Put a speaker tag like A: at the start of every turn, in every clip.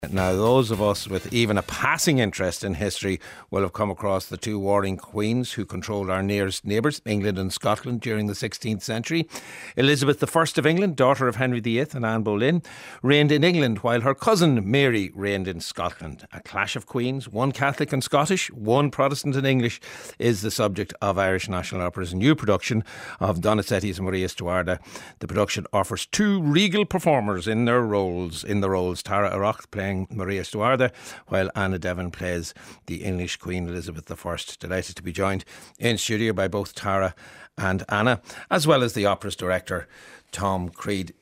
A: Now, those of us with even a passing interest in history will have come across the two warring queens who controlled our nearest neighbours, England and Scotland, during the 16th century. Elizabeth I of England, daughter of Henry VIII and Anne Boleyn, reigned in England while her cousin Mary reigned in Scotland. A clash of queens, one Catholic and Scottish, one Protestant and English, is the subject of Irish National Opera's new production of Donizetti's Maria Stuarda. The production offers two regal performers in the roles. Tara O'Rourke playing Maria Stuarda, while Anna Devon plays the English Queen Elizabeth I. Delighted to be joined in studio by both Tara and Anna, as well as the opera's director, Tom Creed.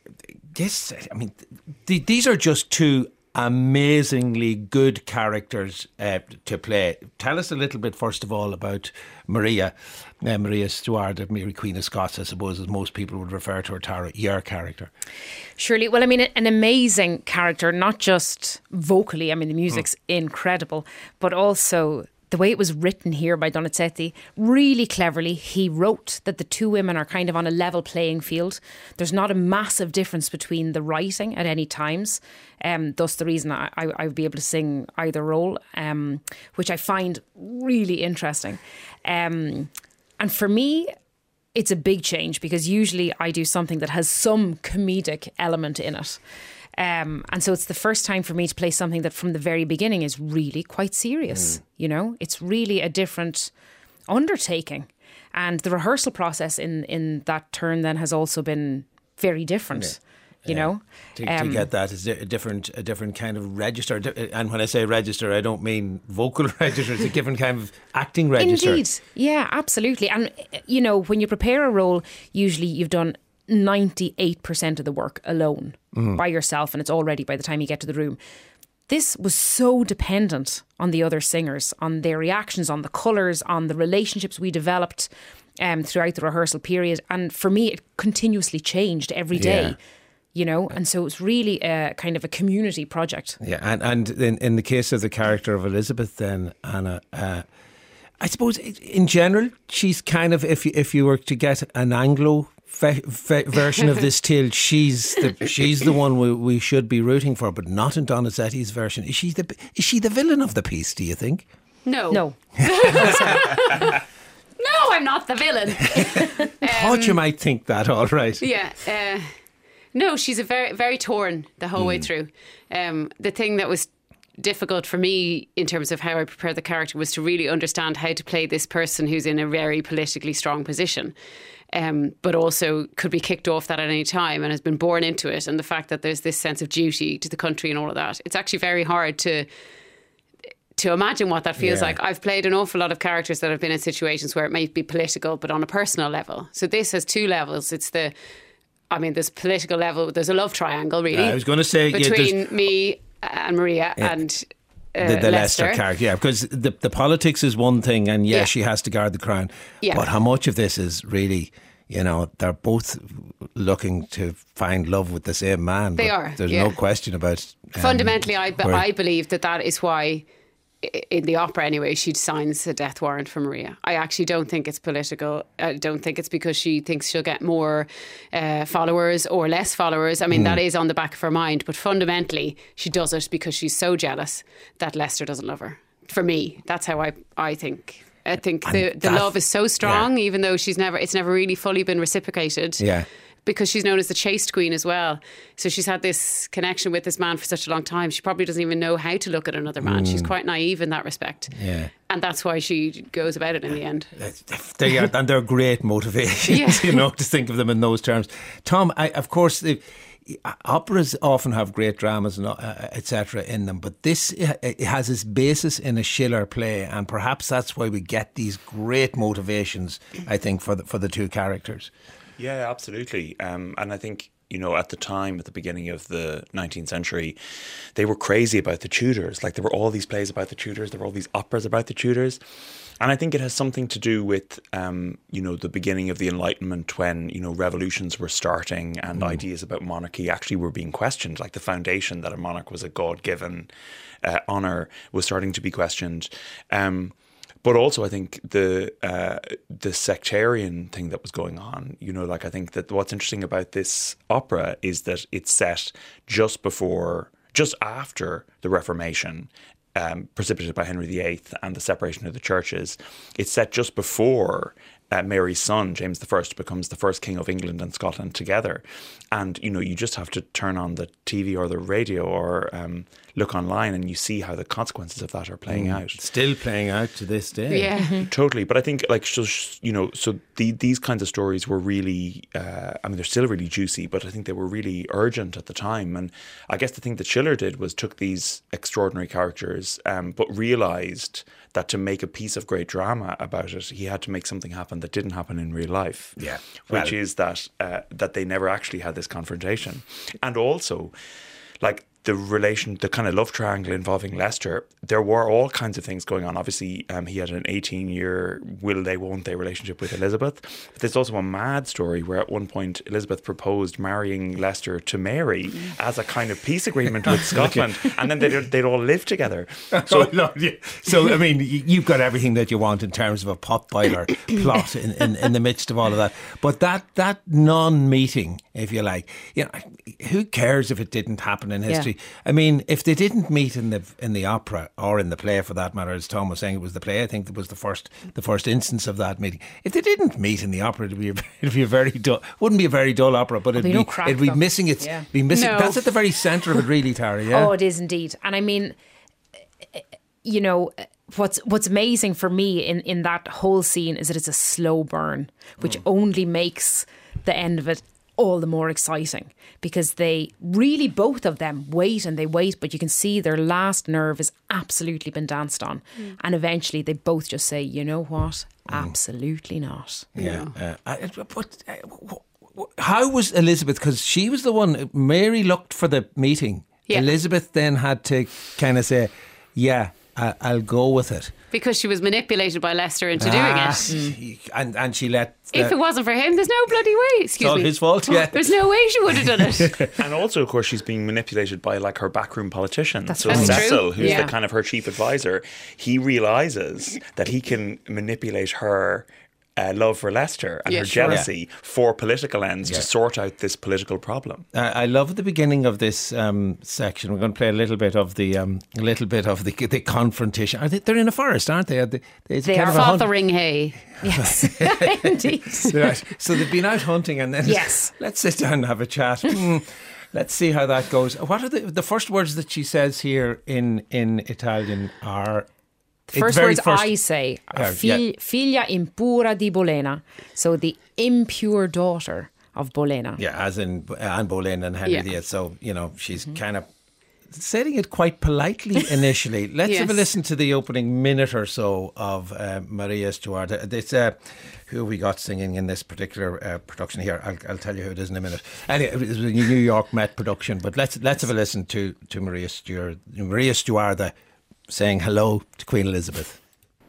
A: These are just two amazingly good characters to play. Tell us a little bit, first of all, about Maria Stuarda, Mary Queen of Scots, I suppose, as most people would refer to her, Tara, your character.
B: Surely. Well, I mean, an amazing character, not just vocally. I mean, the music's incredible, but also the way it was written here by Donizetti, really cleverly. He wrote that the two women are kind of on a level playing field. There's not a massive difference between the writing at any times. Thus the reason I would be able to sing either role, which I find really interesting. And for me, it's a big change because usually I do something that has some comedic element in it. And so it's the first time for me to play something that from the very beginning is really quite serious. You know, it's really a different undertaking. And the rehearsal process in that turn then has also been very different. You know,
A: to get that is a different kind of register. And when I say register, I don't mean vocal register. It's a different kind of acting register.
B: Indeed. Yeah, absolutely. And, you know, when you prepare a role, usually you've done 98% of the work alone by yourself, and it's all ready by the time you get to the room. This was so dependent on the other singers, on their reactions, on the colours, on the relationships we developed throughout the rehearsal period. And for me, it continuously changed every day. You know, and so it's really a kind of a community project.
A: Yeah, and in the case of the character of Elizabeth, then Anna, I suppose in general she's kind of, if you were to get an Anglo version of this tale, she's the one we should be rooting for, but not in Donizetti's version. Is she the villain of the piece? Do you think?
C: No.
B: No,
C: I'm not the villain.
A: Thought you might think that. All right.
C: Yeah. No, she's a very, very torn the whole way through. The thing that was difficult for me in terms of how I prepared the character was to really understand how to play this person who's in a very politically strong position, but also could be kicked off that at any time and has been born into it. And the fact that there's this sense of duty to the country and all of that. It's actually very hard to imagine what that feels like. I've played an awful lot of characters that have been in situations where it might be political, but on a personal level. So this has two levels. There's political level. There's a love triangle, really.
A: I was going to say
C: between me and Maria and
A: the Leicester character. Yeah, because the politics is one thing, and she has to guard the crown. Yeah. But how much of this is really, you know, they're both looking to find love with the same man.
C: They are.
A: There's no question about.
C: Fundamentally, I believe that is why, in the opera anyway, she signs a death warrant for Maria. I actually don't think it's political. I don't think it's because she thinks she'll get more followers or less followers. I mean, that is on the back of her mind. But fundamentally, she does it because she's so jealous that Leicester doesn't love her. For me, that's how I think. I think the love is so strong, even though it's never really fully been reciprocated.
A: Yeah.
C: Because she's known as the chaste queen as well. So she's had this connection with this man for such a long time. She probably doesn't even know how to look at another man. She's quite naive in that respect. Yeah. And that's why she goes about it in the end.
A: They're great motivations, you know, to think of them in those terms. Tom, of course, operas often have great dramas and etc. in them, but this it has its basis in a Schiller play, and perhaps that's why we get these great motivations, I think, for the two characters.
D: Yeah, absolutely. And I think, you know, at the time, at the beginning of the 19th century, they were crazy about the Tudors. Like, there were all these plays about the Tudors. There were all these operas about the Tudors. And I think it has something to do with, you know, the beginning of the Enlightenment, when, you know, revolutions were starting and ideas about monarchy actually were being questioned. Like, the foundation that a monarch was a God-given honour was starting to be questioned. But also, I think the sectarian thing that was going on, you know, like, I think that what's interesting about this opera is that it's set just just after the Reformation, precipitated by Henry VIII and the separation of the churches. It's set just before Mary's son, James I, becomes the first king of England and Scotland together. And, you just have to turn on the TV or the radio or look online and you see how the consequences of that are playing out.
A: Still playing out to this day.
C: Yeah.
D: Totally. But I think, these kinds of stories were really, they're still really juicy, but I think they were really urgent at the time. And I guess the thing that Schiller did was took these extraordinary characters, but realised that to make a piece of great drama about it, he had to make something happen that didn't happen in real life.
A: Yeah.
D: Which is that they never actually had this confrontation. And also, the kind of love triangle involving Leicester, there were all kinds of things going on. Obviously, he had an 18-year will they, won't they relationship with Elizabeth. But there's also a mad story where at one point Elizabeth proposed marrying Leicester to Mary as a kind of peace agreement with Scotland, and then they'd all live together.
A: So, so I mean, you've got everything that you want in terms of a potboiler plot in the midst of all of that. But that non-meeting, if you like, who cares if it didn't happen in history? I mean, if they didn't meet in the opera or in the play, for that matter, as Tom was saying, it was the play. I think it was the first instance of that meeting. If they didn't meet in the opera, it'd be a very dull. Wouldn't be a very dull opera, but it'd be missing its.
B: Yeah.
A: Be missing.
C: No.
A: That's at the very centre of it, really, Tara. Yeah.
B: Oh, it is indeed. And I mean, what's amazing for me in that whole scene is that it's a slow burn, which only makes the end of it all the more exciting, because they really, both of them wait, but you can see their last nerve has absolutely been danced on. And eventually they both just say, you know what? Absolutely not.
A: Yeah. How was Elizabeth? Because she was the one, Mary looked for the meeting.
C: Yeah.
A: Elizabeth then had to kind of say, yeah, I'll go with it.
C: Because she was manipulated by Leicester into doing it.
A: And she let...
C: If it wasn't for him, there's no bloody way. Excuse
A: it's all
C: me.
A: his fault, yeah.
C: There's no way she would have done it.
D: And also, of course, she's being manipulated by her backroom politician.
C: That's
D: Cecil,
C: true.
D: who's the kind of her chief advisor, he realises that he can manipulate her love for Leicester and her jealousy for political ends to sort out this political problem.
A: I love the beginning of this section. We're going to play a little bit of the confrontation. They're in a forest, aren't they?
B: They are Fotheringhay. Yes, indeed.
A: Right. So they've been out hunting, and then let's sit down and have a chat. Let's see how that goes. What are the first words that she says here in Italian are?
B: First words I say are figlia impura di Bolena. So the impure daughter of Bolena.
A: Yeah, as in Anne Boleyn and Henry VIII. So, she's kind of saying it quite politely initially. Let's have a listen to the opening minute or so of Maria Stuart. It's who we got singing in this particular production here. I'll tell you who it is in a minute. Anyway, it was a New York Met production, but let's have a listen to Maria Stuart. Maria Stuart saying hello to Queen Elizabeth.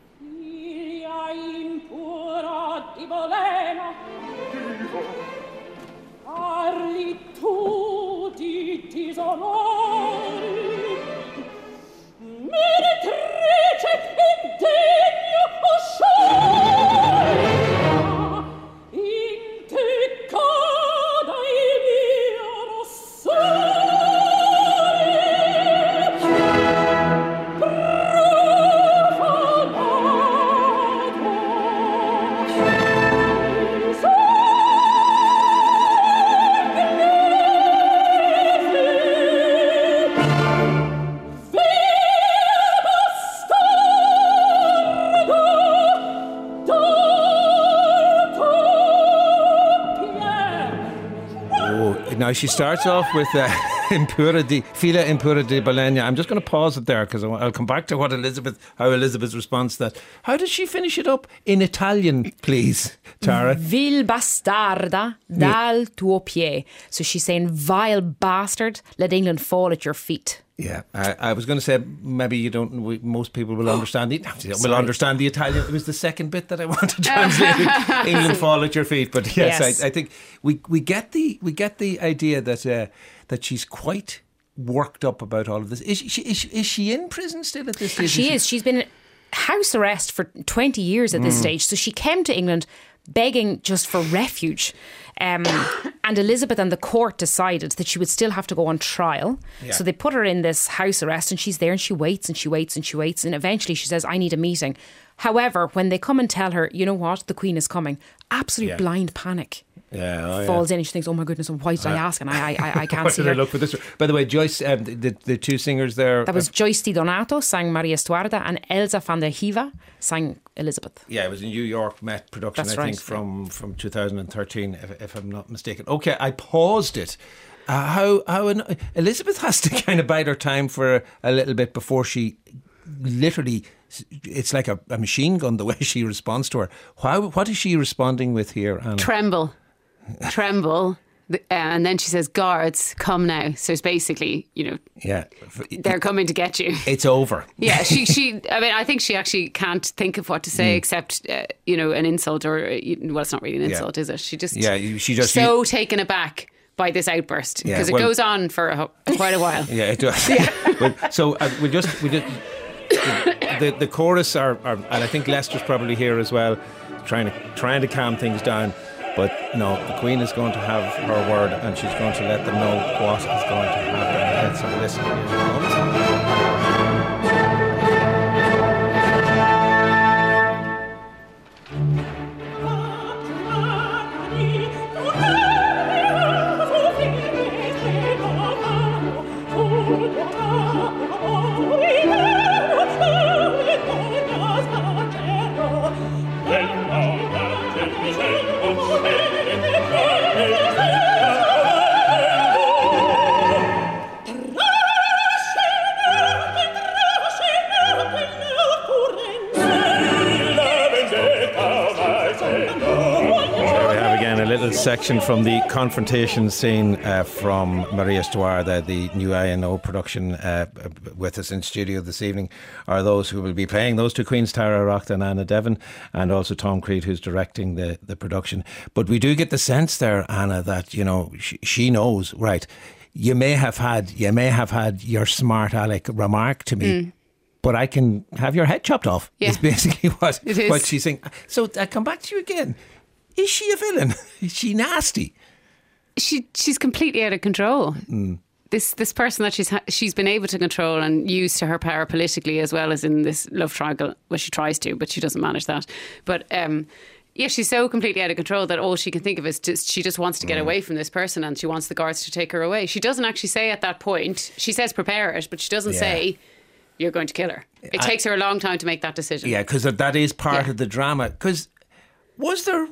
A: Now she starts off with figlia impura di Bolena. I'm just going to pause it there because I'll come back to how Elizabeth's responds to that. How does she finish it up in Italian, please, Tara?
B: Vil bastarda dal tuo pie. So she's saying, vile bastard, let England fall at your feet.
A: Yeah, I was going to say maybe you don't. Most people will understand the Italian. It was the second bit that I wanted to translate. England fall at your feet, but yes. I think we get the idea that she's quite worked up about all of this. Is she in prison still at this stage?
B: She is. She's been in house arrest for 20 years at this stage. So she came to England begging just for refuge. And Elizabeth and the court decided that she would still have to go on trial.
A: Yeah.
B: So they put her in this house arrest, and she's there and she waits and she waits and she waits. And eventually she says, I need a meeting. However, when they come and tell her, you know what, the Queen is coming, absolute blind panic. Falls in and she thinks, oh my goodness, why did I ask? And I can't
A: Why
B: see
A: did I
B: her.
A: look for this? By the way, Joyce, the two singers there.
B: That was Joyce Di Donato sang Maria Stuarda, and Elsa van der Hiva sang Elizabeth.
A: Yeah, it was a New York Met production,
B: That's
A: I think, from 2013, if I'm not mistaken. Okay, I paused it. Elizabeth has to kind of bide her time for a little bit before she literally... It's like a machine gun, the way she responds to her. What is she responding with here, Anna?
C: Tremble. And then she says, guards, come now. So it's basically, they're coming to get you.
A: It's over.
C: Yeah, I think she actually can't think of what to say except, an insult or, well, it's not really an insult, is it? She just taken aback by this outburst because it goes on for quite a while.
A: Yeah, it does. The chorus are, and I think Leicester's probably here as well, trying to calm things down. But no, the Queen is going to have her word, and she's going to let them know what is going to happen. Let's have a listen. Here's a section from the confrontation scene from Maria Stuarda, the new INO production. With us in studio this evening are those who will be playing those two queens, Tara Rocht and Anna Devon, and also Tom Creed, who's directing the production. But we do get the sense there, Anna, that she knows, right? You may have had your smart aleck remark to me. But I can have your head chopped off.
C: Yeah.
A: Is basically what
C: is.
A: she's saying. So I come back to you again. Is she a villain? Is she nasty?
C: She's completely out of control. This person that she's been able to control and use to her power politically as well as in this love triangle. Well, she tries to, but she doesn't manage that. But she's so completely out of control that all she can think of is she just wants to get away from this person, and she wants the guards to take her away. She doesn't actually say at that point. She says prepare it, but she doesn't say you're going to kill her. It takes her a long time to make that decision.
A: Yeah, because that is part of the drama. Because was there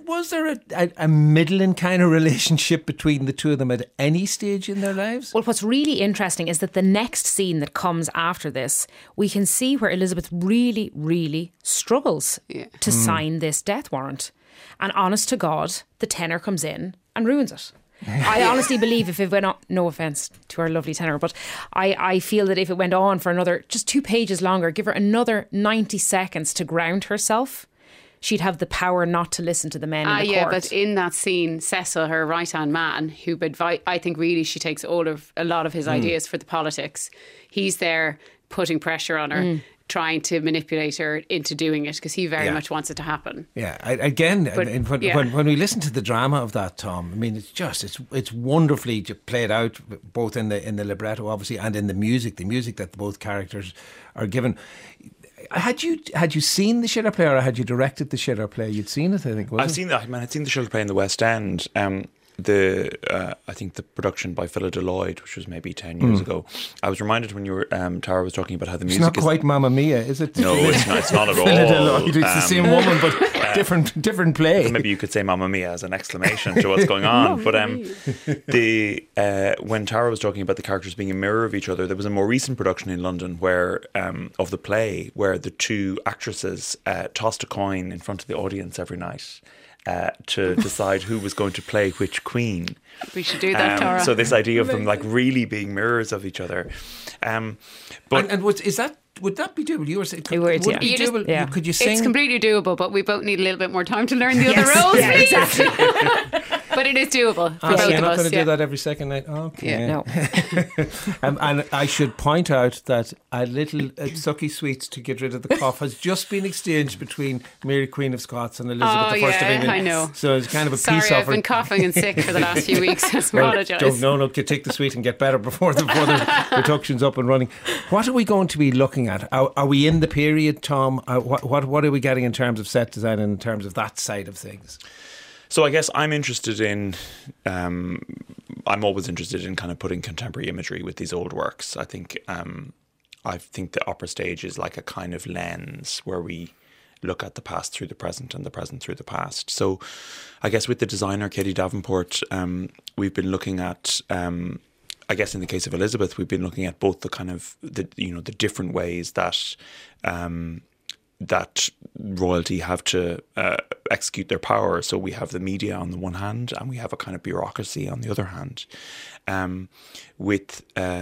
A: a middling kind of relationship between the two of them at any stage in their lives?
B: Well, what's really interesting is that the next scene that comes after this, we can see where Elizabeth really, really struggles to sign this death warrant. And honest to God, the tenor comes in and ruins it. I honestly believe if it went on, no offence to our lovely tenor, but I feel that if it went on for another, just 2 pages longer, give her another 90 seconds to ground herself, she'd have the power not to listen to the men in the court.
C: But in that scene, Cecil, her right-hand man, who I think really she takes a lot of his ideas for the politics. He's there putting pressure on her, trying to manipulate her into doing it because he very much wants it to happen.
A: Yeah, when we listen to the drama of that, Tom, I mean, it's wonderfully played out both in the libretto, obviously, and in the music that both characters are given. Had you seen the Schiller play, or had you directed the Schiller play? You'd seen it, I think.
D: I'd seen the Schiller play in the West End. I think the production by Philida Lloyd, which was maybe 10 years ago. I was reminded when you were Tara was talking about how the music
A: it's not quite Mamma Mia, is it?
D: No, it's not at all.
A: Philida Lloyd, it's the same woman, but different play.
D: Maybe you could say Mamma Mia as an exclamation to what's going on. But when Tara was talking about the characters being a mirror of each other, there was a more recent production in London where of the play where the two actresses tossed a coin in front of the audience every night. To decide who was going to play which queen.
C: We should do that, Tara.
D: So this idea of them like really being mirrors of each other.
A: Would that be doable? You were saying,
B: it would,
A: be doable?
B: Yeah.
A: Could you sing?
C: It's completely doable, but we both need a little bit more time to learn the other roles.
B: Yeah, exactly.
C: But it is doable for
A: So
C: both
A: you're
C: of
A: not
C: us.
A: going to
C: Yeah.
A: do that every second night? Okay.
C: Yeah.
B: No.
A: And I should point out that a little Sucky Sweets to get rid of the cough has just been exchanged between Mary Queen of Scots and Elizabeth
C: Oh,
A: I of
C: yeah,
A: England.
C: I know.
A: So it's kind of a
C: Sorry,
A: peace
C: I've
A: offering.
C: been coughing and sick for the last few weeks. I apologise.
A: No, you take the sweet and get better before the production's up and running. What are we going to be looking at? Are we in the period, Tom? What are we getting in terms of set design and in terms of that side of things?
D: So I guess I'm interested in, I'm always interested in kind of putting contemporary imagery with these old works. I think the opera stage is like a kind of lens where we look at the past through the present and the present through the past. So I guess with the designer, Katie Davenport, we've been looking at, I guess in the case of Elizabeth, we've been looking at both the kind of, the different ways that that royalty have to execute their power. So we have the media on the one hand, and we have a kind of bureaucracy on the other hand. With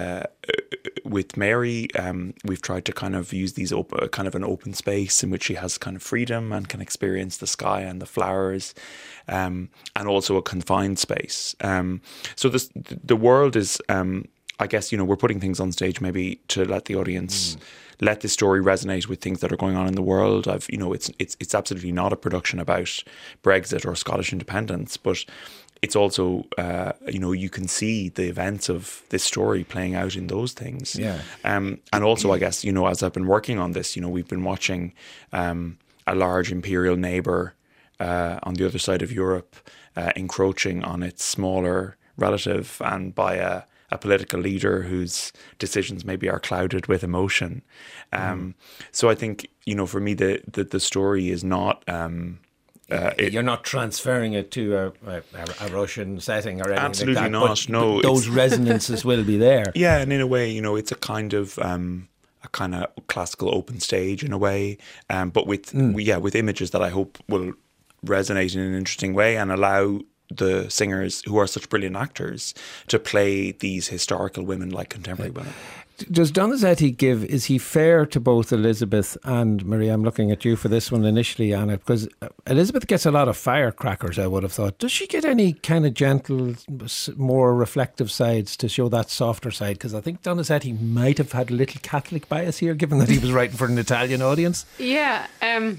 D: Mary, we've tried to kind of use these kind of an open space in which she has kind of freedom and can experience the sky and the flowers, and also a confined space. So the world is, I guess, we're putting things on stage maybe to let the audience let this story resonate with things that are going on in the world. It's absolutely not a production about Brexit or Scottish independence, but it's also, you can see the events of this story playing out in those things.
A: Yeah.
D: And also, I guess, as I've been working on this, we've been watching a large imperial neighbour on the other side of Europe encroaching on its smaller relative, and by a political leader whose decisions maybe are clouded with emotion. So I think, for me, the story is not...
A: you're not transferring it to a Russian setting or anything
D: absolutely
A: like that.
D: not. No,
A: those resonances will be there.
D: Yeah, and in a way, it's a kind of classical open stage in a way, but with images that I hope will resonate in an interesting way and allow the singers, who are such brilliant actors, to play these historical women like contemporary women.
A: Does Donizetti is he fair to both Elizabeth and Maria? I'm looking at you for this one initially, Anna, because Elizabeth gets a lot of firecrackers, I would have thought. Does she get any kind of gentle, more reflective sides to show that softer side? Because I think Donizetti might have had a little Catholic bias here, given that he was writing for an Italian audience.
C: Yeah,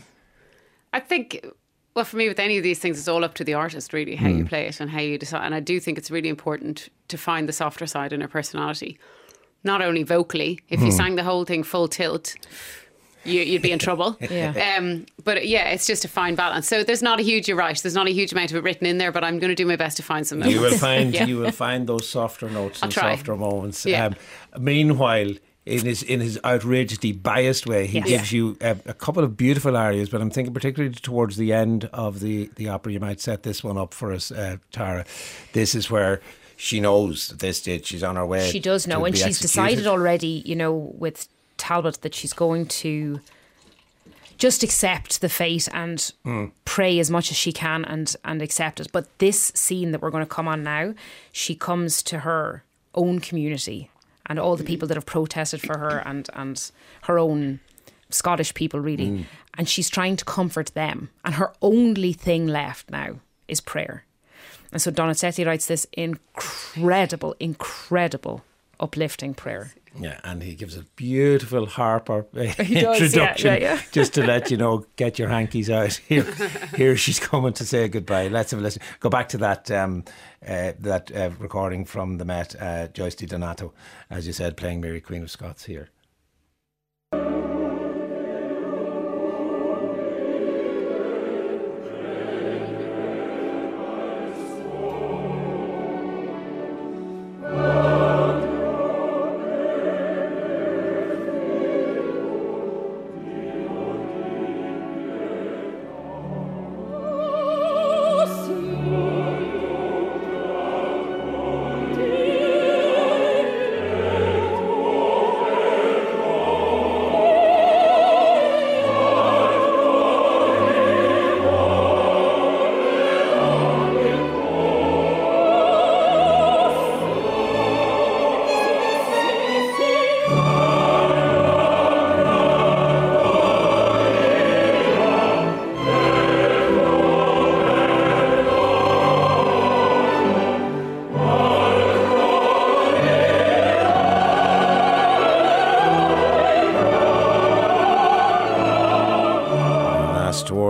C: I think... Well, for me, with any of these things, it's all up to the artist, really, how you play it and how you decide. And I do think it's really important to find the softer side in her personality. Not only vocally. If you sang the whole thing full tilt, you'd be in trouble.
B: Yeah.
C: But yeah, it's just a fine balance. So there's not a huge, you're right, there's not a huge amount of it written in there, but I'm going to do my best to find some moments.
A: You will find those softer notes and
C: try.
A: softer moments.
C: Yeah.
A: Meanwhile, in his outrageously biased way, he gives you a couple of beautiful arias, but I'm thinking particularly towards the end of the opera. You might set this one up for us, Tara. This is where she knows at this stage she's on her way.
B: She does know, and she's decided already, with Talbot, that she's going to just accept the fate and pray as much as she can and accept it. But this scene that we're going to come on now, she comes to her own community and all the people that have protested for her and her own Scottish people, really. And she's trying to comfort them. And her only thing left now is prayer. And so Donizetti writes this incredible, uplifting prayer.
A: Yeah, and he gives a beautiful harper introduction just to let you know, get your hankies out. Here she's coming to say goodbye. Let's have a listen. Go back to that recording from the Met, Joyce DiDonato, as you said, playing Mary Queen of Scots here.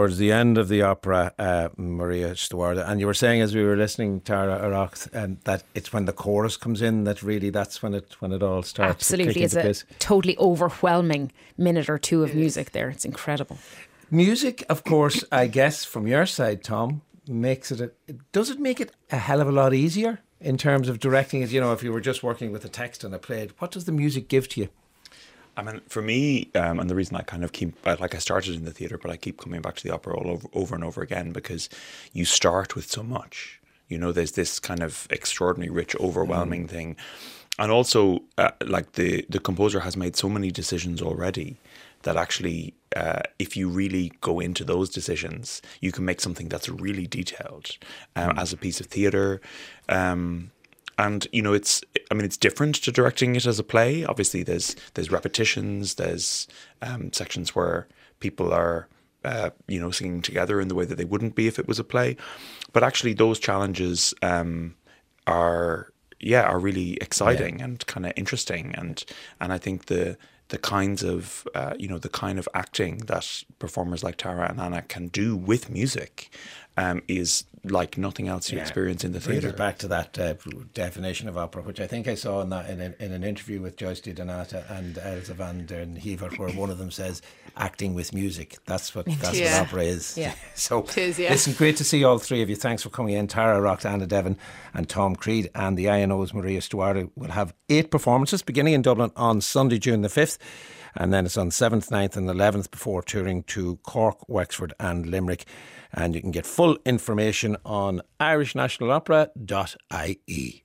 A: towards the end of the opera, Maria Stuarda, and you were saying as we were listening, Tara Arox, that it's when the chorus comes in that really that's when it all starts.
B: Absolutely,
A: to
B: it's
A: kick into
B: a
A: place.
B: totally overwhelming minute or two of music there. It's incredible.
A: Music, of course, I guess from your side, Tom, does it make it a hell of a lot easier in terms of directing it? You know, if you were just working with a text and a play, what does the music give to you?
D: I mean, for me, and the reason I kind of I started in the theatre, but I keep coming back to the opera all over and over again, because you start with so much. You know, there's this kind of extraordinary, rich, overwhelming thing. And also, the composer has made so many decisions already that actually, if you really go into those decisions, you can make something that's really detailed as a piece of theatre. And you know, it's different to directing it as a play. Obviously, there's repetitions, there's sections where people are singing together in the way that they wouldn't be if it was a play. But actually, those challenges are really exciting and kind of interesting. And I think the kinds of the kind of acting that performers like Tara and Anna can do with music is like nothing else you experience in the theatre.
A: Back to that definition of opera, which I think I saw in an interview with Joyce Donata and Elsa van den Heever, where one of them says, "Acting with music." That's what opera is.
B: Yeah.
A: So
C: it is, yeah.
A: Listen, great to see all three of you. Thanks for coming in. Tara Rock, Anna Devon, and Tom Creed, and the INO's Maria Stuarda will have 8 performances beginning in Dublin on Sunday, June the 5th. And then it's on 7th, 9th and 11th before touring to Cork, Wexford and Limerick. And you can get full information on irishnationalopera.ie.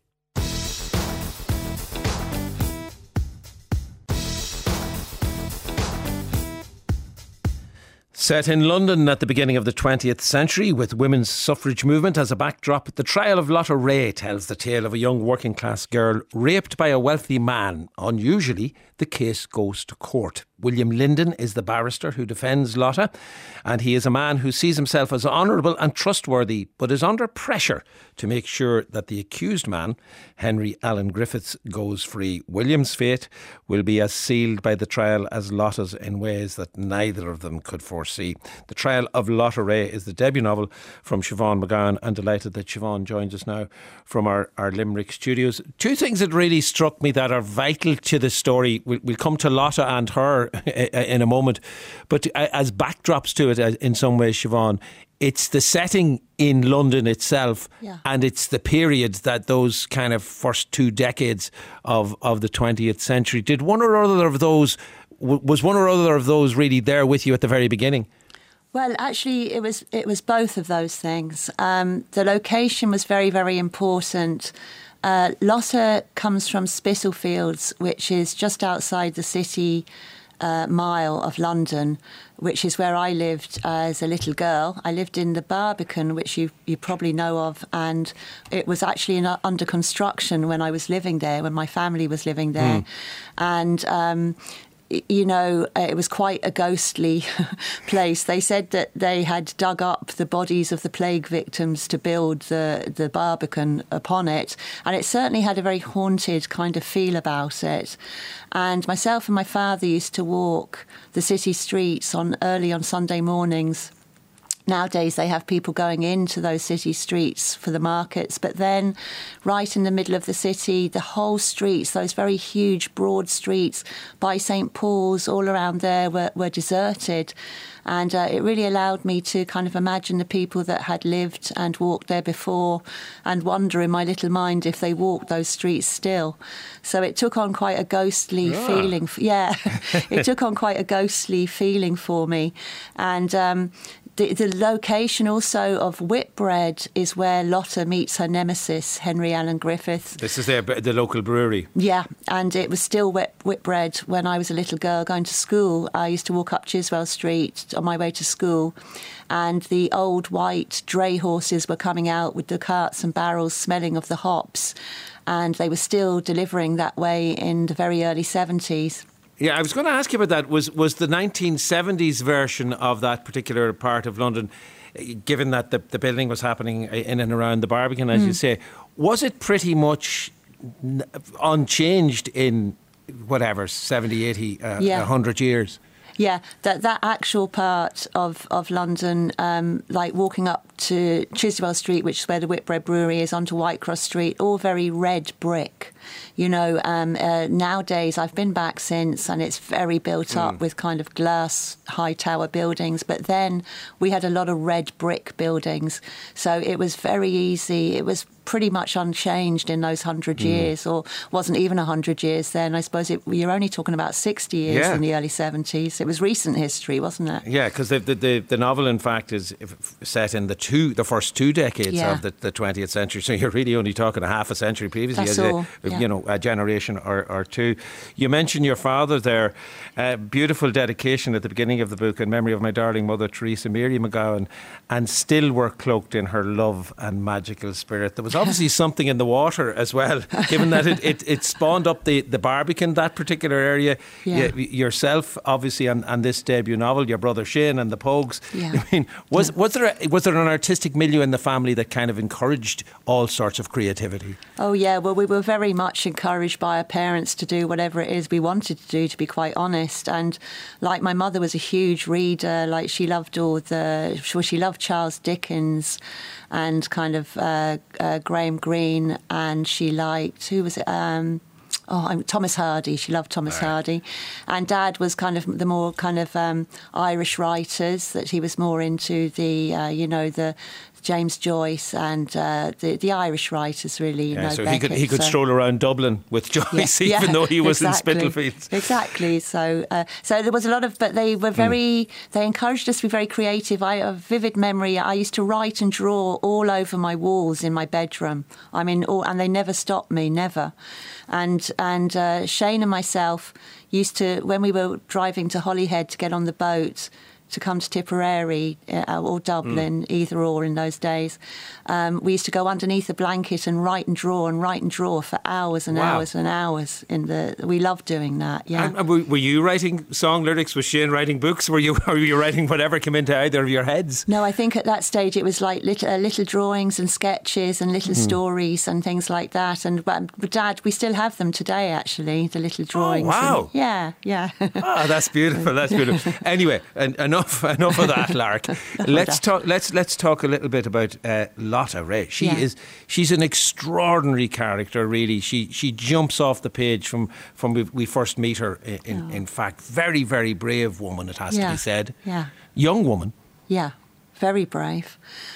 A: Set in London at the beginning of the 20th century, with women's suffrage movement as a backdrop, the trial of Lotta Ray tells the tale of a young working class girl raped by a wealthy man. Unusually, the case goes to court. William Linden is the barrister who defends Lotta, and he is a man who sees himself as honourable and trustworthy, but is under pressure to make sure that the accused man, Henry Allen Griffiths, goes free. William's fate will be as sealed by the trial as Lotta's in ways that neither of them could foresee. The Trial of Lotta Ray is the debut novel from Siobhan McGowan. I'm delighted that Siobhan joins us now from our Limerick studios. 2 things that really struck me that are vital to the story. We'll come to Lotta and her in a moment, but as backdrops to it in some ways, Siobhan, it's the setting in London itself, and it's the period that those kind of first 2 decades of the 20th century. Did one or other of those, was one or other of those really there with you at the very beginning?
E: Well, actually, it was both of those things. The location was very, very important. Lotta comes from Spitalfields, which is just outside the city mile of London, which is where I lived as a little girl. I lived in the Barbican, which you probably know of, and it was actually under construction when I was living there, when my family was living there. And you know, it was quite a ghostly place. They said that they had dug up the bodies of the plague victims to build the Barbican upon it. And it certainly had a very haunted kind of feel about it. And myself and my father used to walk the city streets early on Sunday mornings. Nowadays, they have people going into those city streets for the markets, but then right in the middle of the city, the whole streets, those very huge, broad streets by St. Paul's, all around there were deserted. And it really allowed me to kind of imagine the people that had lived and walked there before and wonder in my little mind if they walked those streets still. So it took on quite a ghostly feeling. It took on quite a ghostly feeling for me. And the location also of Whitbread is where Lotta meets her nemesis, Henry Allen Griffith.
A: This is the local brewery.
E: Yeah, and it was still Whitbread when I was a little girl going to school. I used to walk up Chiswell Street on my way to school, and the old white dray horses were coming out with the carts and barrels smelling of the hops, and they were still delivering that way in the very early 70s.
A: Yeah, I was going to ask you about that. Was the 1970s version of that particular part of London, given that the building was happening in and around the Barbican, as you say, was it pretty much unchanged in whatever, 70, 80, 100 years?
E: Yeah, that actual part of London, like walking up to Chiswell Street, which is where the Whitbread Brewery is, onto Whitecross Street, all very red brick. You know, nowadays I've been back since, and it's very built up with kind of glass high tower buildings. But then we had a lot of red brick buildings, so it was very easy. It was pretty much unchanged in those 100 years, or wasn't even 100 years then. I suppose you're only talking about 60 years in the early 70s. It was recent history, wasn't it?
A: Yeah, because the novel, in fact, is set in the first 2 decades of the 20th century. So you're really only talking a half a century previously.
E: That's all.
A: You know, a generation or two. You mentioned your father there. Beautiful dedication at the beginning of the book in memory of my darling mother, Teresa Mary McGowan, and still were cloaked in her love and magical spirit. There was obviously something in the water as well, given that it spawned up the Barbican, that particular area.
E: Yeah.
A: Yourself, obviously, and this debut novel, your brother Shane and the Pogues.
E: Yeah.
A: I mean, was there an artistic milieu in the family that kind of encouraged all sorts of creativity?
E: Oh yeah, well, we were very much encouraged by our parents to do whatever it is we wanted to do, to be quite honest. And like, my mother was a huge reader. Like, she loved she loved Charles Dickens and kind of Graham Greene, and she liked, who was it? Thomas Hardy. She loved Thomas Hardy. And Dad was kind of the more kind of Irish writers, that he was more into the James Joyce and the Irish writers, really.
A: So he could stroll around Dublin with Joyce, even though he was in Spitalfields.
E: Exactly. So there was a lot of, but they were they encouraged us to be very creative. I have a vivid memory. I used to write and draw all over my walls in my bedroom. I mean, and they never stopped me, never. And Shane and myself used to, when we were driving to Holyhead to get on the boat to come to Tipperary or Dublin, either or in those days, we used to go underneath the blanket and write and draw for hours and hours and hours. We loved doing that. Yeah.
A: And were you writing song lyrics? Was Shane writing books? Were you writing whatever came into either of your heads?
E: No, I think at that stage it was like little drawings and sketches and little stories and things like that. And but Dad, we still have them today, actually, the little drawings.
A: Oh, wow.
E: Yeah.
A: Oh, that's beautiful. That's beautiful. Anyway, enough of that, Lark. Let's talk a little bit about Lotte Ray. She's an extraordinary character, really. She jumps off the page from we first meet her. In fact, very, very brave woman, it has to be said.
E: Yeah.
A: Young woman.
E: Yeah. Very brave.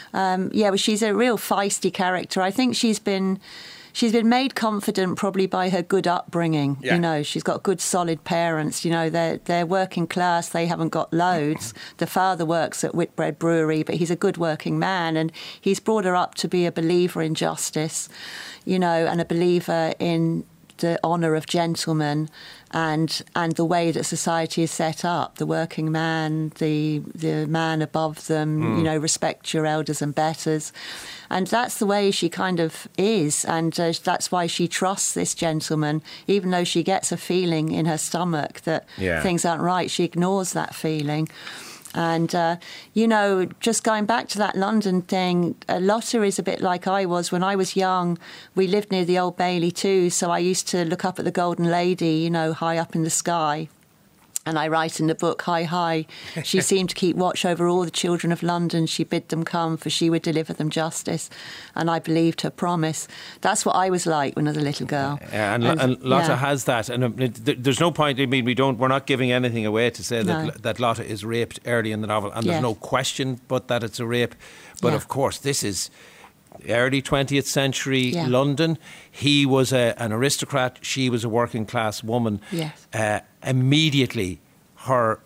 E: Well, she's a real feisty character. I think she's been made confident probably by her good upbringing.
A: Yeah.
E: You know, she's got good, solid parents. You know, they're working class. They haven't got loads. The father works at Whitbread Brewery, but he's a good working man, and he's brought her up to be a believer in justice, you know, and a believer in the honour of gentlemen and the way that society is set up. The working man, the man above them, you know, respect your elders and betters. And that's the way she kind of is, and that's why she trusts this gentleman, even though she gets a feeling in her stomach that things aren't right. She ignores that feeling. And, you know, just going back to that London thing, Lotte is a bit like I was when I was young. We lived near the Old Bailey too, so I used to look up at the Golden Lady, you know, high up in the sky. And I write in the book, hi, hi. She seemed to keep watch over all the children of London. She bid them come, for she would deliver them justice. And I believed her promise. That's what I was like when I was a little girl.
A: And Lotte has that. And there's no point, I mean, we're not giving anything away to say that Lotte is raped early in the novel. And there's no question but that it's a rape. But of course, this is early 20th century London. He was an aristocrat. She was a working class woman.
E: Yes.
A: Immediately, her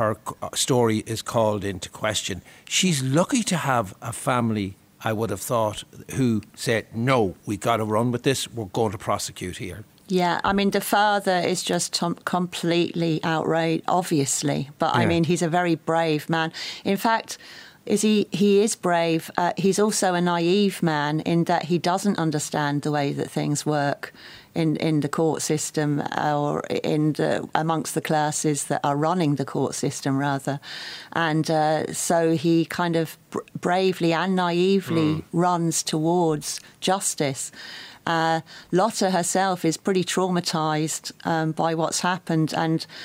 A: story is called into question. She's lucky to have a family, I would have thought, who said, no, we've got to run with this. We're going to prosecute here.
E: Yeah, I mean, the father is just completely outraged, obviously. But, I mean, he's a very brave man. In fact, he is brave. He's also a naive man in that he doesn't understand the way that things work in the court system, or amongst the classes that are running the court system, rather. And so he kind of bravely and naively runs towards justice. Lotte herself is pretty traumatised by what's happened, and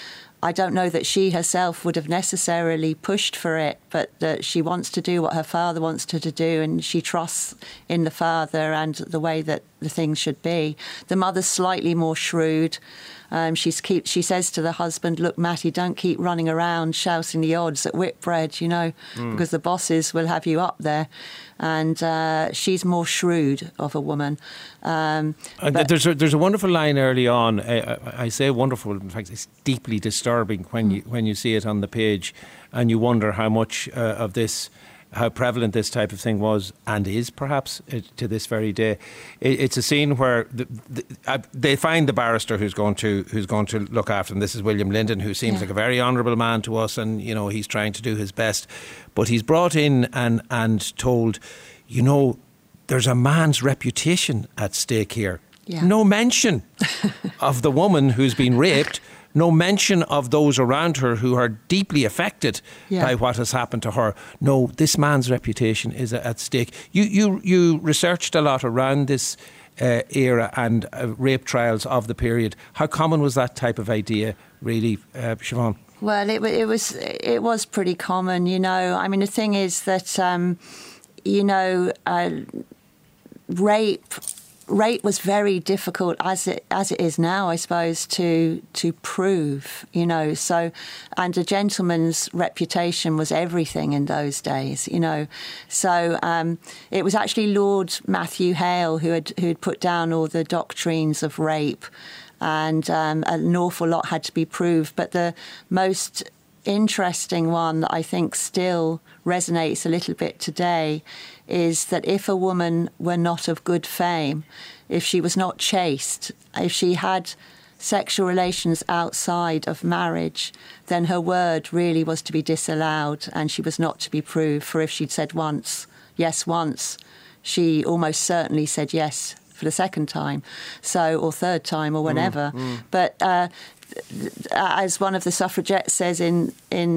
E: I don't know that she herself would have necessarily pushed for it, but that she wants to do what her father wants her to do, and she trusts in the father and the way that the things should be. The mother's slightly more shrewd. She says to the husband, look, Matty, don't keep running around shouting the odds at Whitbread, because the bosses will have you up there. And she's more shrewd of a woman.
A: There's a wonderful line early on. I say wonderful, in fact, it's deeply disturbing when you see it on the page, and you wonder how much of this, how prevalent this type of thing was and is, perhaps, to this very day. It's a scene where they find the barrister who's going to look after them. This is William Linden, who seems like a very honourable man to us, and he's trying to do his best. But he's brought in and told, there's a man's reputation at stake here. Yeah. No mention of the woman who's been raped. No mention of those around her who are deeply affected by what has happened to her. No, this man's reputation is at stake. You researched a lot around this era and rape trials of the period. How common was that type of idea, really, Siobhan?
E: Well, it was pretty common, I mean, the thing is that, rape was very difficult as it is now, I suppose, to prove, So, and a gentleman's reputation was everything in those days, So it was actually Lord Matthew Hale who had put down all the doctrines of rape, and an awful lot had to be proved. But the most interesting one that I think still resonates a little bit today is that if a woman were not of good fame, if she was not chaste, if she had sexual relations outside of marriage, then her word really was to be disallowed and she was not to be proved. For if she'd said once, she almost certainly said yes for the second time, or third time, or whenever. But as one of the suffragettes says in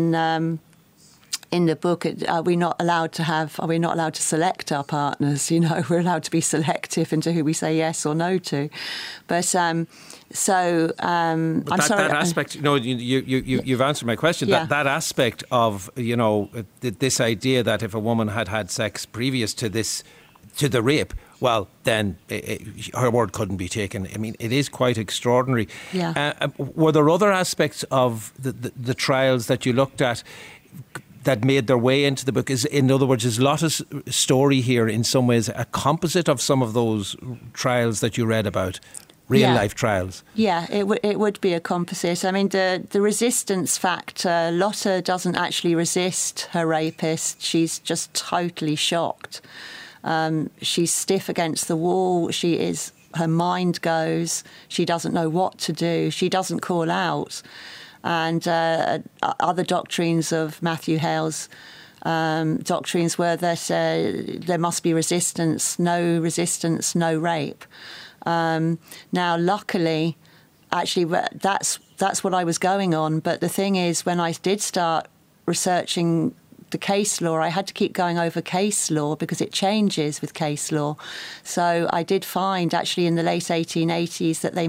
E: the book, are we not allowed to select our partners? We're allowed to be selective into who we say yes or no to. But I'm sorry.
A: That aspect, you've answered my question.
E: Yeah.
A: That aspect of, this idea that if a woman had sex previous to the rape, well, then her word couldn't be taken. I mean, it is quite extraordinary.
E: Yeah.
A: Were there other aspects of the trials that you looked at that made their way into the book? In other words, is Lotta's story here in some ways a composite of some of those trials that you read about? Real-life trials.
E: Yeah, it would be a composite. I mean, the resistance factor, Lotta doesn't actually resist her rapist. She's just totally shocked. She's stiff against the wall. Her mind goes. She doesn't know what to do. She doesn't call out. And other doctrines of Matthew Hale's doctrines were that there must be resistance, no rape. Now, luckily, actually, that's what I was going on. But the thing is, when I did start researching the case law, I had to keep going over case law because it changes with case law. So I did find actually in the late 1880s that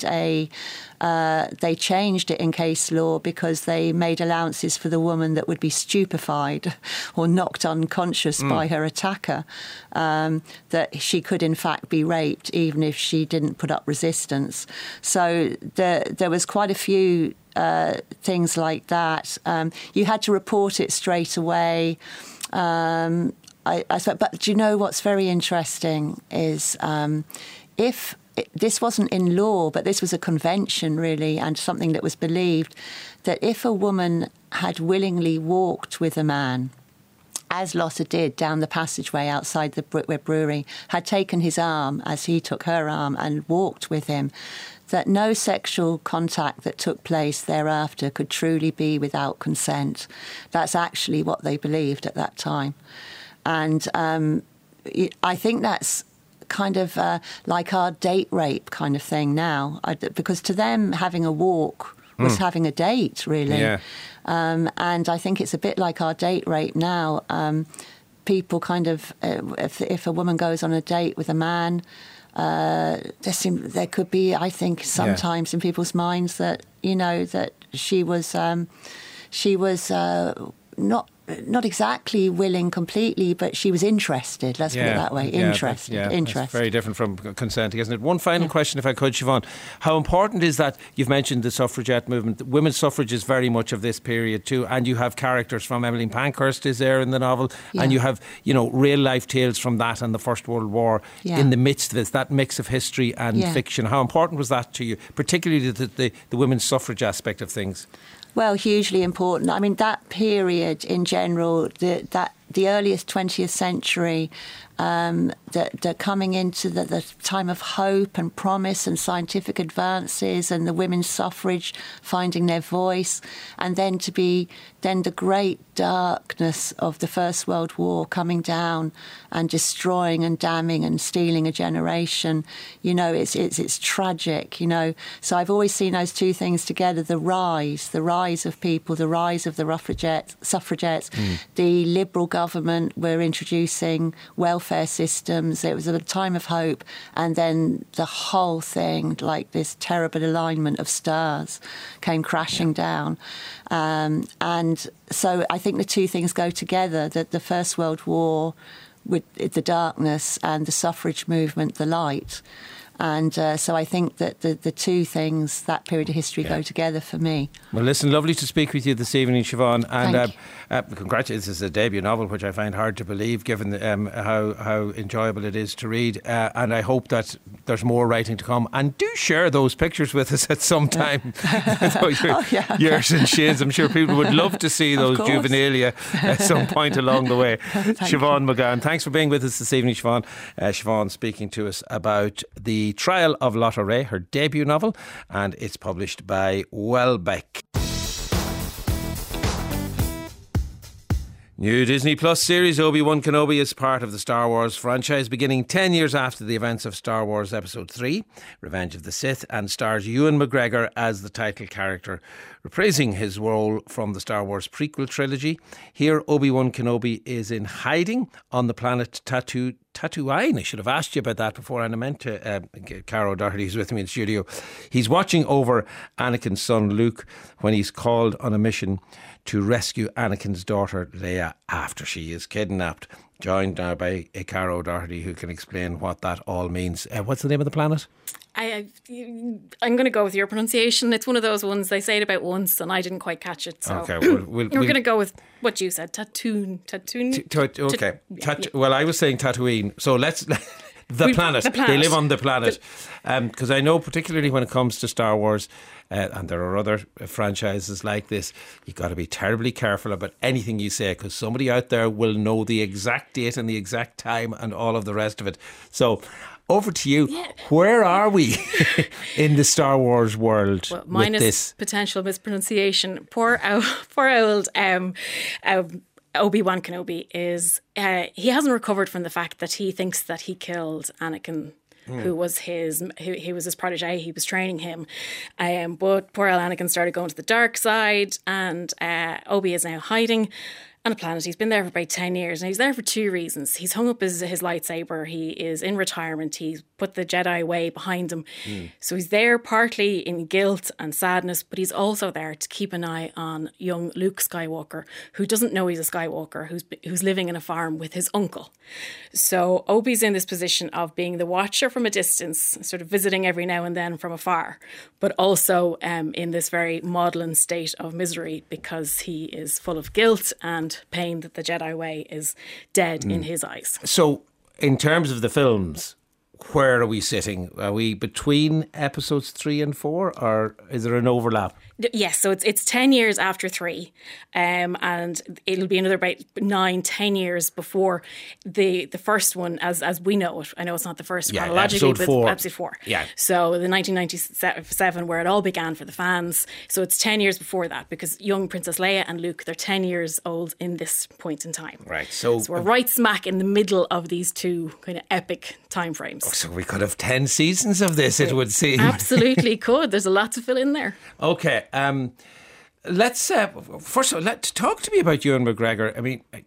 E: they changed it in case law because they made allowances for the woman that would be stupefied or knocked unconscious by her attacker, that she could in fact be raped even if she didn't put up resistance. So there was quite a few things like that. You had to report it straight away. But do you know what's very interesting is if this wasn't in law, but this was a convention really, and something that was believed, that if a woman had willingly walked with a man, as Lotta did down the passageway outside the Whitbread Brewery, had taken his arm as he took her arm and walked with him, that no sexual contact that took place thereafter could truly be without consent. That's actually what they believed at that time. And I think that's kind of like our date rape kind of thing now, because to them having a walk was having a date, really.
A: Yeah.
E: And I think it's a bit like our date rape now. People kind of, if a woman goes on a date with a man, there could be, I think, sometimes in people's minds that that she was not exactly willing completely, but she was interested. Let's put it that way. Interested.
A: It's very different from consenting, isn't it? One final question, if I could, Siobhan. How important is that? You've mentioned the suffragette movement. Women's suffrage is very much of this period too, and you have characters from Emmeline Pankhurst is there in the novel, and you have real life tales from that and the First World War in the midst of this. That mix of history and fiction. How important was that to you, particularly the women's suffrage aspect of things?
E: Well, hugely important. I mean, that period in general, the earliest 20th century, the coming into the time of hope and promise and scientific advances and the women's suffrage finding their voice, and then the great darkness of the First World War coming down and destroying and damning and stealing a generation. It's tragic. So I've always seen those two things together: the rise of people, the rise of the suffragettes, the Liberal government were introducing welfare systems. It was a time of hope, and then the whole thing, like this terrible alignment of stars, came crashing down. And so I think the two things go together, that the First World War with the darkness and the suffrage movement, the light. And so I think that the two things, that period of history, go together for me.
A: Well, listen, lovely to speak with you this evening, Siobhan. And congratulations. This is a debut novel, which I find hard to believe, given how enjoyable it is to read. And I hope that there's more writing to come. And do share those pictures with us at some time. Yours and Shane's. I'm sure people would love to see those juvenilia at some point along the way. Siobhan McGann, thanks for being with us this evening, Siobhan. Siobhan speaking to us about The Trial of Lotte Ray, her debut novel, and it's published by Welbeck. New Disney Plus series Obi-Wan Kenobi is part of the Star Wars franchise, beginning 10 years after the events of Star Wars Episode 3, Revenge of the Sith, and stars Ewan McGregor as the title character. Reprising his role from the Star Wars prequel trilogy, here Obi-Wan Kenobi is in hiding on the planet Tatooine. I should have asked you about that before, and I meant to. Caro Doherty is with me in the studio. He's watching over Anakin's son Luke when he's called on a mission to rescue Anakin's daughter Leia after she is kidnapped. Joined now by Caro Doherty, who can explain what that all means. What's the name of the planet?
F: I'm going to go with your pronunciation. It's one of those ones, they say it about once and I didn't quite catch it. So
A: okay,
F: we're going to go with what you said. Tatooine.
A: Okay. Well, I was saying Tatooine. So let's... The planet. They live on the planet. Because I know, particularly when it comes to Star Wars, and there are other franchises like this, you've got to be terribly careful about anything you say, because somebody out there will know the exact date and the exact time and all of the rest of it. So over to you. Yeah. Where are we in the Star Wars world? Well,
F: minus
A: with this
F: potential mispronunciation. Poor old Obi-Wan Kenobi is he hasn't recovered from the fact that he thinks that he killed Anakin, who was his protege. He was training him, but poor old Anakin started going to the dark side, and Obi is now hiding on a planet. He's been there for about 10 years, and he's there for two reasons. He's hung up his lightsaber. He is in retirement. He's put the Jedi way behind him. So he's there partly in guilt and sadness, but he's also there to keep an eye on young Luke Skywalker, who doesn't know he's a Skywalker, who's living in a farm with his uncle. So Obi's in this position of being the watcher from a distance, sort of visiting every now and then from afar, but also in this very maudlin state of misery because he is full of guilt and pain that the Jedi way is dead in his eyes.
A: So in terms of the films, where are we sitting? Are we between episodes 3 and 4, or is there an overlap?
F: Yes, so it's 10 years after 3, and it'll be another about 9-10 years before the first one as we know it. I know it's not the first chronologically,
A: episode 4.
F: Episode 4.
A: Yeah.
F: So the 1997 where it all began for the fans. So it's 10 years before that, because young Princess Leia and Luke, they're 10 years old in this point in time.
A: Right. So
F: we're right smack in the middle of these two kind of epic time frames.
A: So we could have 10 seasons of this, it would seem.
F: Absolutely could. There's a lot to fill in there.
A: Okay. Let's first of all, talk to me about Ewan McGregor. I mean,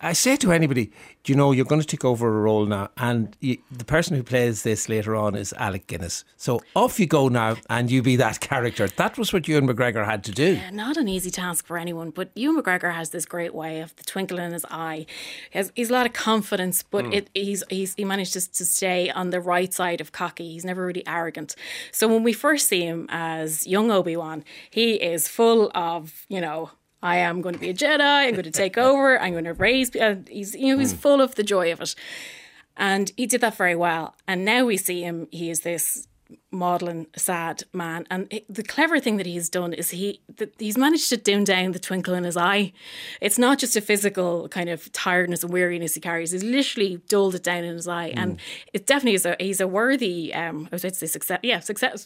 A: I say to anybody, do you know, you're going to take over a role now, and the person who plays this later on is Alec Guinness. So off you go now, and you be that character. That was what Ewan McGregor had to do.
F: Yeah, not an easy task for anyone, but Ewan McGregor has this great way of the twinkle in his eye. He's a lot of confidence, but he managed to stay on the right side of cocky. He's never really arrogant. So when we first see him as young Obi-Wan, he is full of, you know, I am going to be a Jedi, I'm going to take over, I'm going to raise... he's full of the joy of it. And he did that very well. And now we see him, he is this maudlin, sad man. And the clever thing that he's done is he's managed to dim down the twinkle in his eye. It's not just a physical kind of tiredness and weariness he carries. He's literally dulled it down in his eye. And it definitely is he's a worthy, I was about to say success. Yeah, success.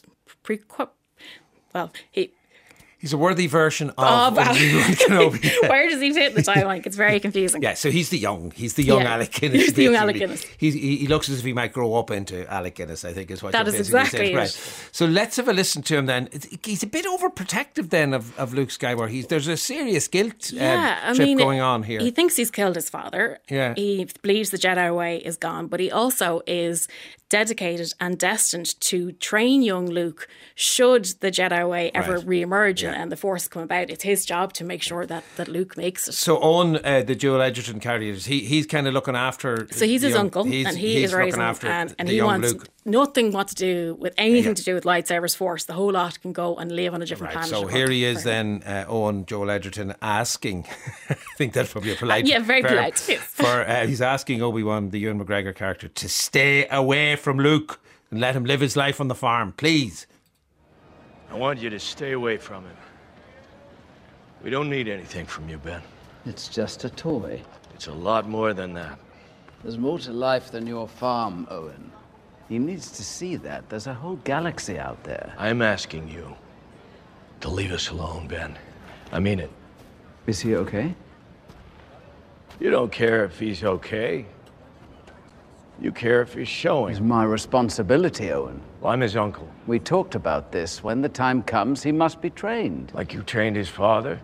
A: He's a worthy version of Obi-Wan Kenobi.
F: Where does he fit in the timeline? It's very confusing.
A: Yeah, so he's the young Alec Guinness.
F: He's the young Alec Guinness.
A: He looks as if he might grow up into Alec Guinness, I think is what
F: that
A: you're
F: is
A: basically
F: exactly
A: saying.
F: it.
A: Right. So let's have a listen to him then. He's a bit overprotective then of Luke Skywalker. There's a serious guilt trip going on here.
F: He thinks he's killed his father.
A: Yeah.
F: He believes the Jedi way is gone, but he also is dedicated and destined to train young Luke should the Jedi way ever re-emerge and the Force come about. It's his job to make sure that Luke makes it.
A: So Owen, the Joel Edgerton character, he's kind of looking after...
F: So he's his uncle, and he is raising him, and he wants
A: Luke.
F: Nothing to do with anything to do with lightsabers, Force. The whole lot can go and live on a different planet.
A: So here he is then, Owen, Joel Edgerton, asking, I think that's probably a polite...
F: very polite.
A: He's asking Obi-Wan, the Ewan McGregor character, to stay away from Luke and let him live his life on the farm, please.
G: I want you to stay away from him. We don't need anything from you, Ben.
H: It's just a toy.
G: It's a lot more than that.
H: There's more to life than your farm, Owen. He needs to see that. There's a whole galaxy out there.
G: I'm asking you to leave us alone, Ben. I mean it.
H: Is he okay?
G: You don't care if he's okay. You care if he's showing.
H: It's my responsibility, Owen.
G: Well, I'm his uncle.
H: We talked about this. When the time comes, he must be trained.
G: Like you trained his father?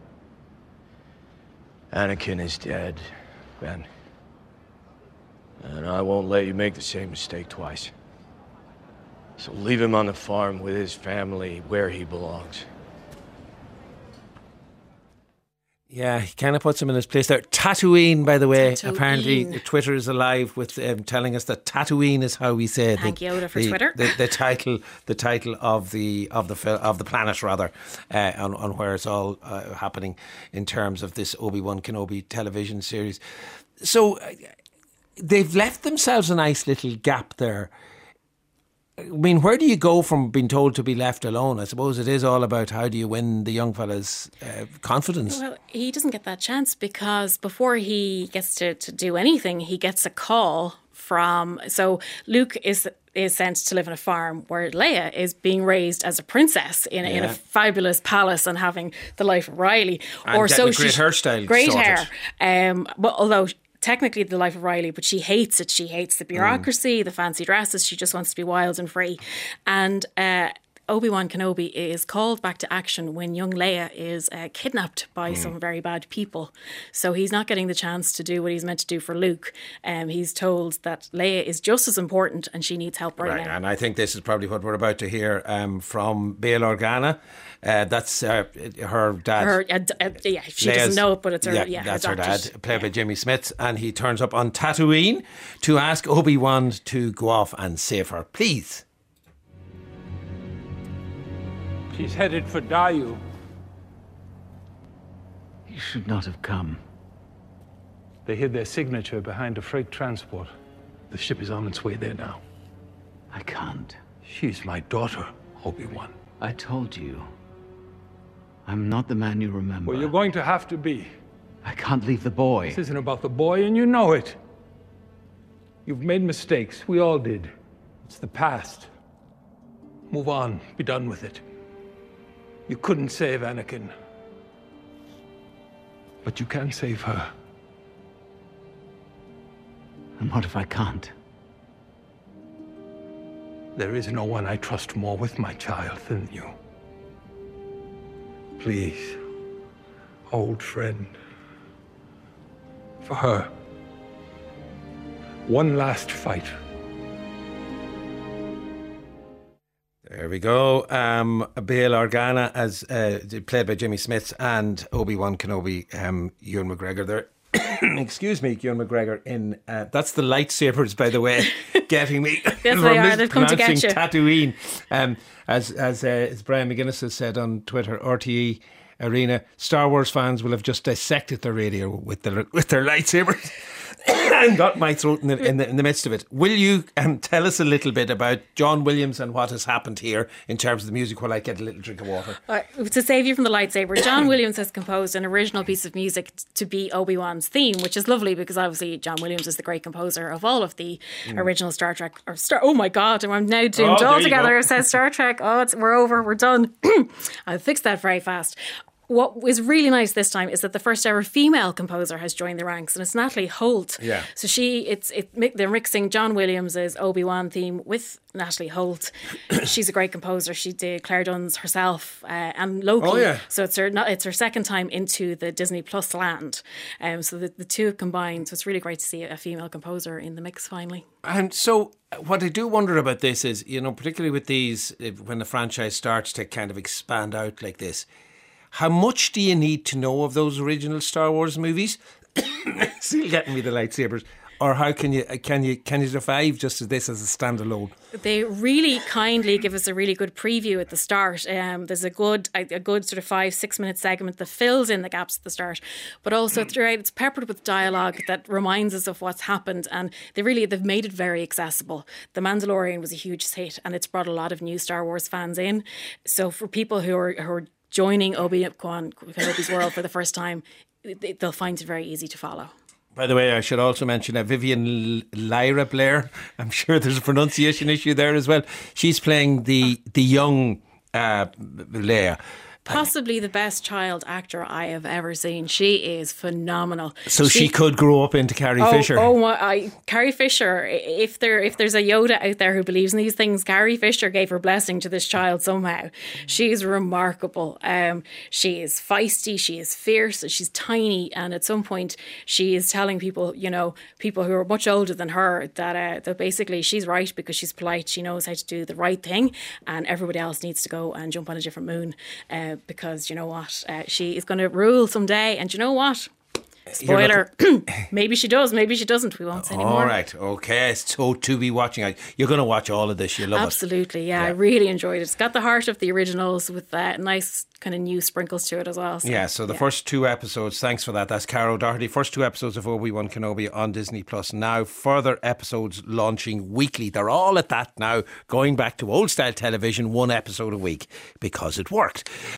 G: Anakin is dead, Ben. And I won't let you make the same mistake twice. So leave him on the farm with his family where he belongs.
A: Yeah, he kind of puts him in his place there. Tatooine, by the way,
F: Tatooine.
A: Apparently Twitter is alive with telling us that Tatooine is how we say
F: Thank Yoda for Twitter.
A: The title of the planet rather, on where it's all happening in terms of this Obi-Wan Kenobi television series. So they've left themselves a nice little gap there. I mean, where do you go from being told to be left alone? I suppose it is all about how do you win the young fella's confidence.
F: Well, he doesn't get that chance because before he gets to do anything, he gets a call from... So Luke is sent to live in a farm where Leia is being raised as a princess in a fabulous palace and having the life of Riley.
A: And
F: or so
A: a great hairstyle
F: great
A: sorted.
F: hair. Well, although... Technically the life of Riley, but she hates it. She hates the bureaucracy, the fancy dresses. She just wants to be wild and free. And Obi-Wan Kenobi is called back to action when young Leia is kidnapped by some very bad people. So he's not getting the chance to do what he's meant to do for Luke. He's told that Leia is just as important and she needs help right now.
A: And I think this is probably what we're about to hear from Bail Organa. That's her dad.
F: She doesn't know it, but it's her.
A: That's her dad, played by Jimmy Smits, and he turns up on Tatooine to ask Obi-Wan to go off and save her. Please.
I: She's headed for Dayu.
H: You should not have come.
I: They hid their signature behind a freight transport. The ship is on its way there now.
H: I can't.
I: She's my daughter, Obi-Wan.
H: I told you. I'm not the man you remember.
I: Well, you're going to have to be.
H: I can't leave the boy.
I: This isn't about the boy, and you know it. You've made mistakes. We all did. It's the past. Move on. Be done with it. You couldn't save Anakin. But you can save her.
H: And what if I can't?
I: There is no one I trust more with my child than you. Please, old friend. For her. One last fight.
A: There we go. Bail Organa, as played by Jimmy Smits, and Obi-Wan Kenobi, Ewan McGregor there. Excuse me, Ewan McGregor in that's the lightsabers, by the way, getting me.
F: Yes, they are. They've come to get you.
A: Tatooine. As Brian McGuinness has said on Twitter, RTE Arena, Star Wars fans will have just dissected their radio with their lightsabers. And got my throat in the midst of it. Will you tell us a little bit about John Williams and what has happened here in terms of the music while I get a little drink of water?
F: To save you from the lightsaber, John Williams has composed an original piece of music to be Obi-Wan's theme, which is lovely because obviously John Williams is the great composer of all of the original Star Trek. Oh my God, I'm now doomed altogether. It says Star Trek. We're over, we're done. I'll fix that very fast. What was really nice this time is that the first ever female composer has joined the ranks, and it's Natalie Holt.
A: Yeah.
F: So they're mixing John Williams' Obi-Wan theme with Natalie Holt. She's a great composer. She did Claire Dunn's herself and Loki.
A: Oh, yeah.
F: So it's her second time into the Disney Plus land. So the two have combined. So it's really great to see a female composer in the mix finally.
A: And so what I do wonder about this is, particularly with these, when the franchise starts to kind of expand out like this, how much do you need to know of those original Star Wars movies? Still getting me the lightsabers. Or how can you survive just as this as a standalone?
F: They really kindly give us a really good preview at the start. There's a good sort of 5-6 minute segment that fills in the gaps at the start, but also throughout it's peppered with dialogue that reminds us of what's happened, and they've made it very accessible. The Mandalorian was a huge hit, and it's brought a lot of new Star Wars fans in. So for people who are joining Obi-Wan Kenobi's world for the first time, they'll find it very easy to follow.
A: By the way, I should also mention Vivian Lyra Blair. I'm sure there's a pronunciation issue there as well. She's playing the young Leia.
F: Possibly the best child actor I have ever seen. She is phenomenal.
A: So she could grow up into Carrie Fisher.
F: Carrie Fisher. If there's a Yoda out there who believes in these things, Carrie Fisher gave her blessing to this child somehow. She is remarkable. She is feisty. She is fierce. She's tiny, and at some point she is telling people, people who are much older than her, that basically she's right because she's polite. She knows how to do the right thing, and everybody else needs to go and jump on a different moon. Because you know what, she is going to rule someday, and you know what? Spoiler, maybe she does, maybe she doesn't. We won't say anymore.
A: All right, okay. So to be watching, you're going to watch all of this. You love
F: Absolutely, yeah. I really enjoyed it. It's got the heart of the originals with nice kind of new sprinkles to it as well.
A: So the first 2 episodes, thanks for that. That's Caro Doherty. First 2 episodes of Obi-Wan Kenobi on Disney Plus. Now further episodes launching weekly. They're all at that now, going back to old style television, 1 episode a week because it worked.